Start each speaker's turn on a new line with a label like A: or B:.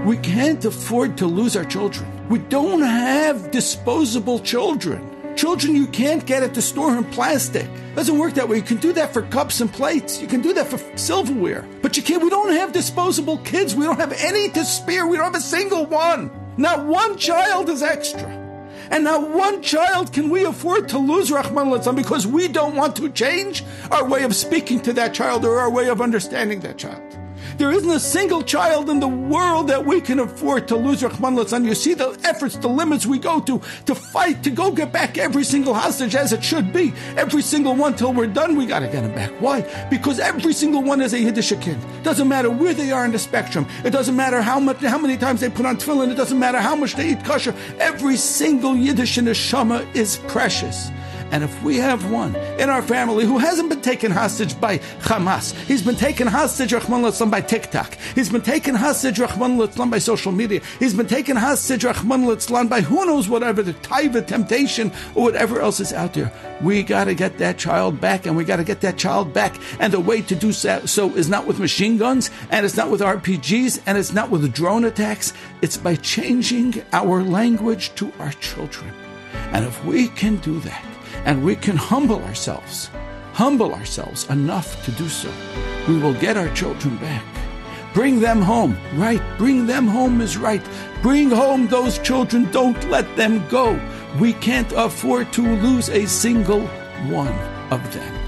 A: We can't afford to lose our children. We don't have disposable children. Children you can't get at the store in plastic. It doesn't work that way. You can do that for cups and plates. You can do that for silverware. But you can't. We don't have disposable kids. We don't have any to spare. We don't have a single one. Not one child is extra. And not one child can we afford to lose, Rahman al-Islam, because we don't want to change our way of speaking to that child or our way of understanding that child. There isn't a single child in the world that we can afford to lose, Rahman al-Islam. You see the efforts, the limits we go to fight, to go get back every single hostage as it should be. Every single one till we're done, we got to get them back. Why? Because every single one is a Yiddish kid. Doesn't matter where they are in the spectrum. It doesn't matter how many times they put on tefillin. It doesn't matter how much they eat kosher. Every single Yiddish neshama is precious. And if we have one in our family who hasn't been taken hostage by Hamas, he's been taken hostage, Rahman al-Islam, by TikTok. He's been taken hostage, Rahman al-Islam, by social media. He's been taken hostage, Rahman al-Islam, by who knows whatever, the taiva, temptation, or whatever else is out there. We got to get that child back, and we got to get that child back. And the way to do so is not with machine guns, and it's not with RPGs, and it's not with drone attacks. It's by changing our language to our children. And if we can do that, and we can humble ourselves enough to do so, we will get our children back. Bring them home, right? Bring them home is right. Bring home those children. Don't let them go. We can't afford to lose a single one of them.